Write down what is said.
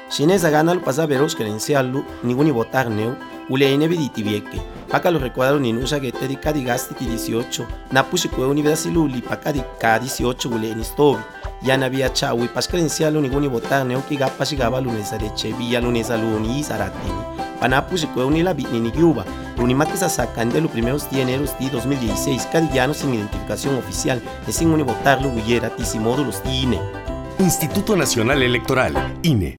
Chinesa gana lo pasa veros credencial ningún votar neu, ule inevititi vieke. Paca lo recuadro ni nusa que te di gasti 18, na pusi kwe universidad luli paca di ka 18 ule en stovi. Ya na via chawi pas credencial ningún votar neu ki gapa sigaba lunesa de chevilla lunesa luni zaratini. Pana pusi kwe uni la bitni ni yuba. Unimaki sa sacan de los primeros días de enero de 2016, cadillano sin identificación oficial, y sin votar lo huyera, y sin módulos INE. Instituto Nacional Electoral, INE.